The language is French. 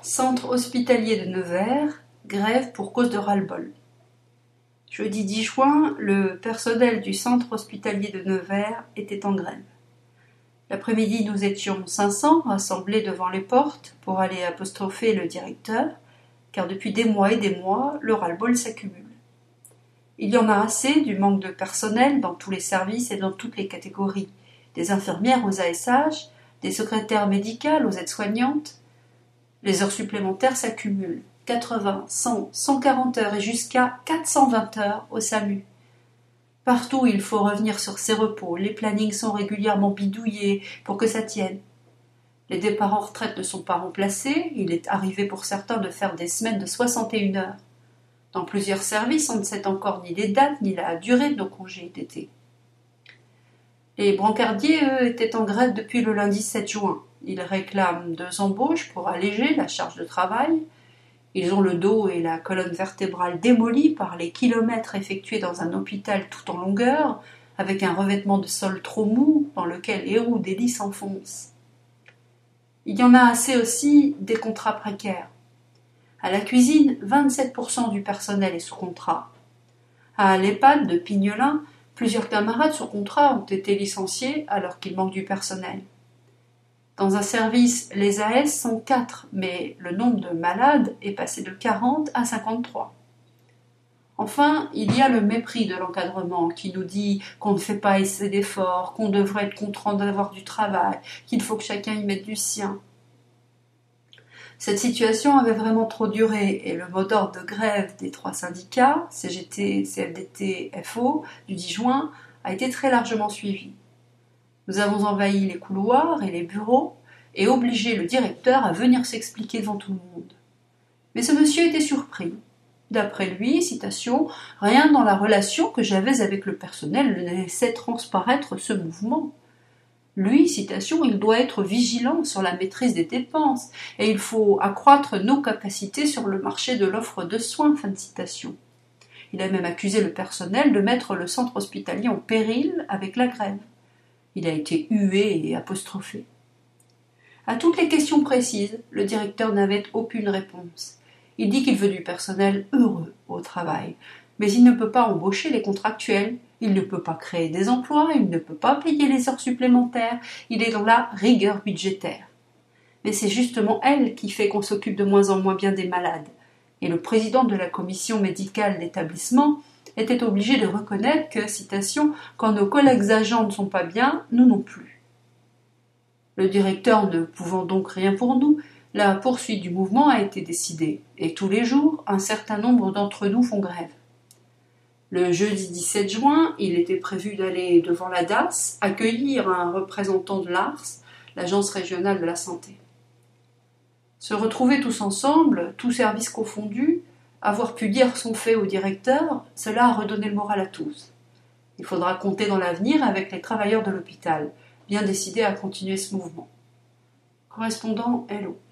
Centre hospitalier de Nevers, grève pour cause de ras-le-bol. Jeudi 10 juin, le personnel du centre hospitalier de Nevers était en grève. L'après-midi, nous étions 500 rassemblés devant les portes pour aller apostropher le directeur, car depuis des mois et des mois, le ras-le-bol s'accumule. Il y en a assez du manque de personnel dans tous les services et dans toutes les catégories, des infirmières aux ASH, des secrétaires médicales aux aides-soignantes. Les heures supplémentaires s'accumulent, 80, 100, 140 heures et jusqu'à 420 heures au SAMU. Partout, il faut revenir sur ses repos, les plannings sont régulièrement bidouillés pour que ça tienne. Les départs en retraite ne sont pas remplacés, il est arrivé pour certains de faire des semaines de 61 heures. Dans plusieurs services, on ne sait encore ni les dates ni la durée de nos congés d'été. Les brancardiers, eux, étaient en grève depuis le lundi 7 juin. Ils réclament 2 embauches pour alléger la charge de travail. Ils ont le dos et la colonne vertébrale démolis par les kilomètres effectués dans un hôpital tout en longueur, avec un revêtement de sol trop mou dans lequel les roues des lits s'enfoncent. Il y en a assez aussi des contrats précaires. À la cuisine, 27% du personnel est sous contrat. À l'EHPAD de Pignolin, plusieurs camarades sous contrat ont été licenciés alors qu'il manque du personnel. Dans un service, les AS sont 4, mais le nombre de malades est passé de 40 à 53. Enfin, il y a le mépris de l'encadrement qui nous dit qu'on ne fait pas assez d'efforts, qu'on devrait être content d'avoir du travail, qu'il faut que chacun y mette du sien. Cette situation avait vraiment trop duré et le mot d'ordre de grève des 3 syndicats, CGT, CFDT, FO, du 10 juin, a été très largement suivi. Nous avons envahi les couloirs et les bureaux et obligé le directeur à venir s'expliquer devant tout le monde. Mais ce monsieur était surpris. D'après lui, citation, « rien dans la relation que j'avais avec le personnel ne laissait transparaître ce mouvement. » Lui, citation, « il doit être vigilant sur la maîtrise des dépenses et il faut accroître nos capacités sur le marché de l'offre de soins. » Fin de citation. Il a même accusé le personnel de mettre le centre hospitalier en péril avec la grève. Il a été hué et apostrophé. À toutes les questions précises, le directeur n'avait aucune réponse. Il dit qu'il veut du personnel heureux au travail, mais il ne peut pas embaucher les contractuels, il ne peut pas créer des emplois, il ne peut pas payer les heures supplémentaires, il est dans la rigueur budgétaire. Mais c'est justement elle qui fait qu'on s'occupe de moins en moins bien des malades. Et le président de la commission médicale d'établissement était obligé de reconnaître que, citation, « quand nos collègues agents ne sont pas bien, nous non plus ». Le directeur ne pouvant donc rien pour nous, la poursuite du mouvement a été décidée, et tous les jours, un certain nombre d'entre nous font grève. Le jeudi 17 juin, il était prévu d'aller devant la DAS accueillir un représentant de l'ARS, l'Agence régionale de la santé. Se retrouver tous ensemble, tous services confondus, avoir pu dire son fait au directeur, cela a redonné le moral à tous. Il faudra compter dans l'avenir avec les travailleurs de l'hôpital, bien décidés à continuer ce mouvement. Correspondant Hello.